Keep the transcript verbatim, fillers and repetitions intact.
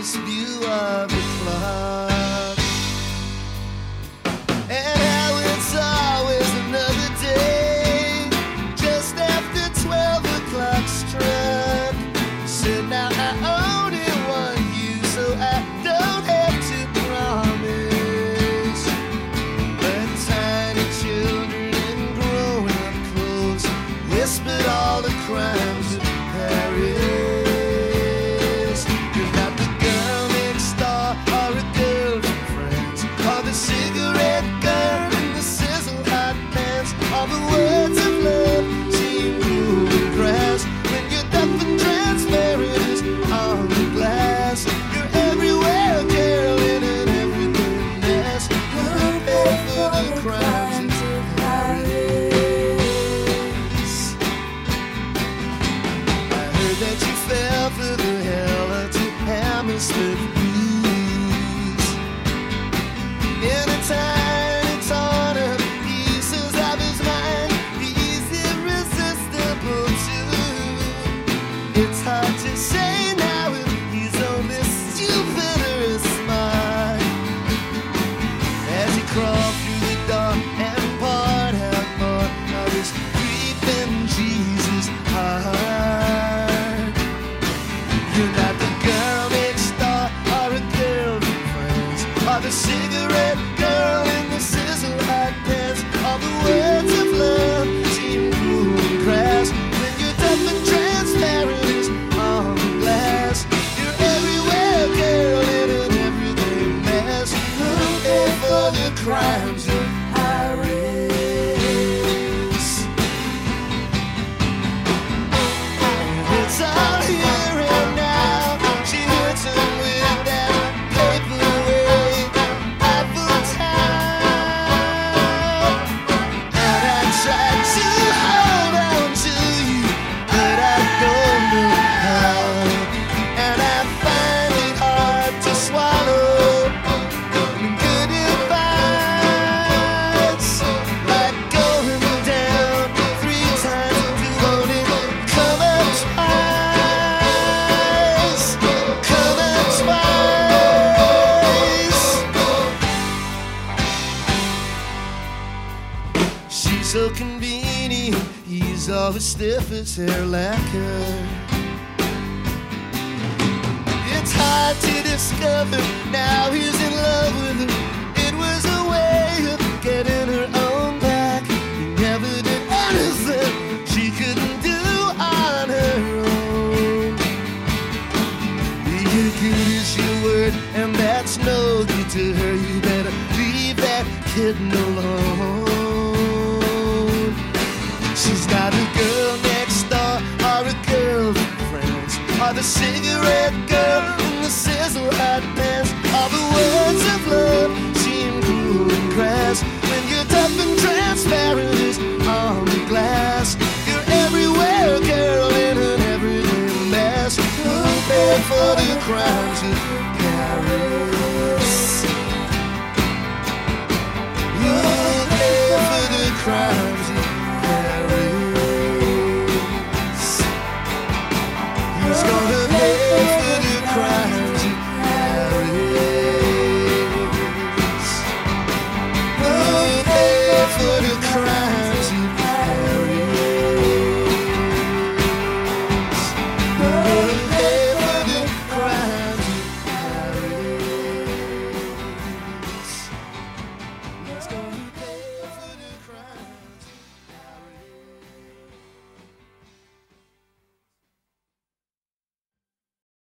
endless view of the clock. And how it's always another day, just after twelve o'clock struck. Said now I only want you, so I don't have to promise. But tiny children in grown-up clothes whispered all the crimes of Paris. You're not the girl next door or a girl from France, or the cigarette girl in the sizzle hot pants. All the words of love seem cool and crass when you're deaf and transparent as on the glass. You're everywhere, girl, in an everyday mess. You're paid for the crimes of Paris. I heard that you fell for the hell of two Hammersmith blues. In a tiny torn up pieces of his mind, he's irresistible too. It's hard to say now if he's only stupid or smart. As he crawled through the door and poured out more of his creeping Jesus heart. You're not the girl next door or a girl from France, or the cigarette girl in the sizzle hot pants. All the words of love seem cool and crass when you're tough and transparent as on the glass. You're everywhere, girl, in an everyday mess. Who'll pay for the crimes of Paris? It's all here and now. She hurts him with that paperweight Eiffel Tower. And I tried to hold on to you, but I don't know how. And I find it hard to swallow good advice, like going down three times if you want it. Come up twice, come up twice. She's so convenient, he's always stiff as hair lacquer. It's hard to discover now he's in love with her. It was a way of getting her own back. He never did anything she couldn't do on her own. You're good as your word, and that's no good to her. You better leave that kitten alone. She's not a girl next door or a girl from France, or the cigarette girl in the sizzle hot pants. All the words of love seem cool and crass when you're tough and transparent as on the glass. You're everywhere, girl, in an everyday mess. Who'll pay for the crimes of Paris? Who'll pay for the crimes of Paris? Who's gonna